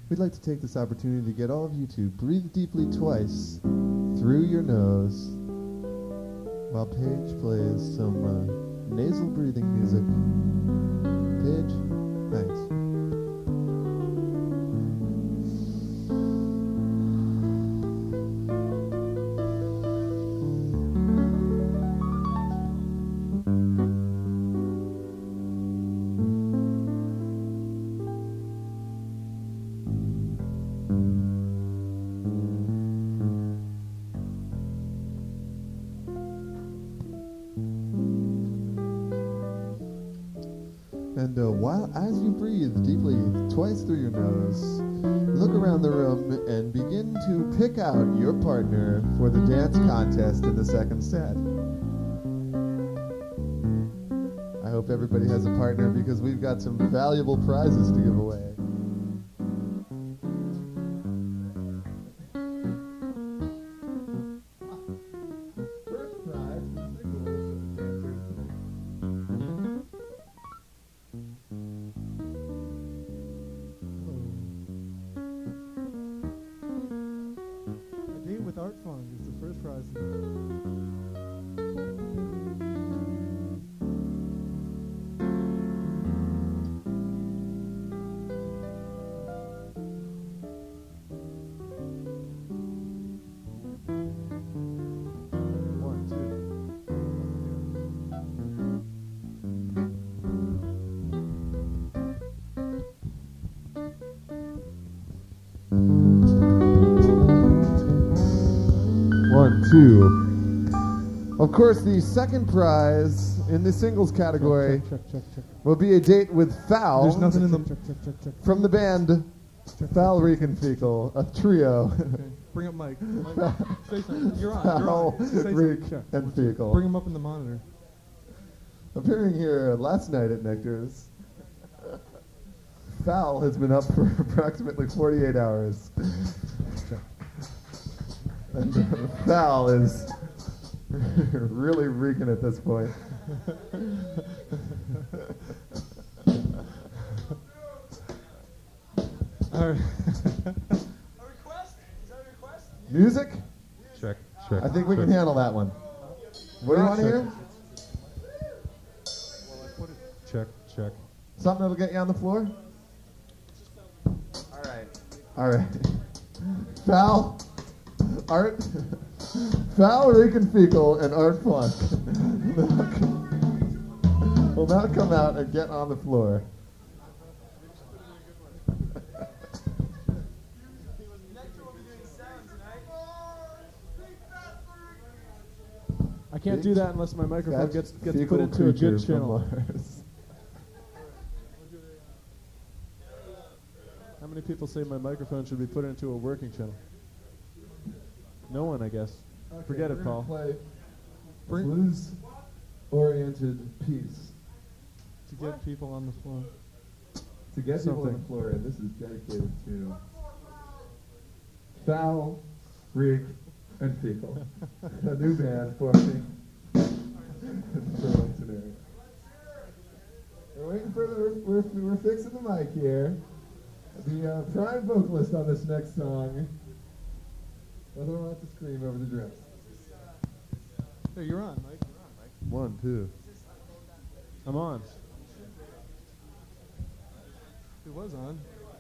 We'd like to take this opportunity to get all of you to breathe deeply twice through your nose while Paige plays some nasal breathing music. Paige, thanks. And while as you breathe deeply twice through your nose, look around the room and begin to pick out your partner for the dance contest in the second set. I hope everybody has a partner because we've got some valuable prizes to give away. First prize. A date with Art Funk is the first prize. One, two. One, two. Of course, the second prize in the singles category Check. will be a date with Foul There's nothing in the. Check. from the band Foul, Reek, and Fecal, a trio. Okay. Bring up Mike. Say something. You're on. Foul, Say something. Reek, Check. and Fecal. Bring him up in the monitor. Appearing here last night at Nectar's, Foul has been up for approximately 48 hours. And Foul is really reeking at this point. All right. Music? Check. I think we can handle that one. What do you want to hear? Check. Something that'll get you on the floor? All right. Foul, Art, Foul, Reek, and Fecal, and Art Funk will now come out and get on the floor. I can't do that unless my microphone That's gets Fecal put into a Creature good from channel. Mars. How many people say my microphone should be put into a working channel? No one, I guess. Forget it, Paul. Play blues-oriented piece To get people on the floor. to get people on Something. the floor, and this is dedicated to Foul, Reek, and Fecal, a new band forming in Burlington area. We're waiting for we're fixing the mic here. The prime vocalist on this next song doesn't want to scream over the drums. Hey, you're on, Mike. 1, 2. I'm on. He was on.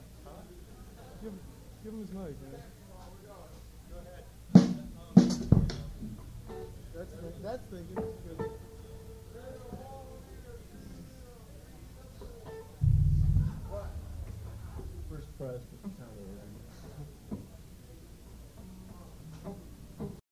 Give him his mic, man. That's thinking. Good. First prize for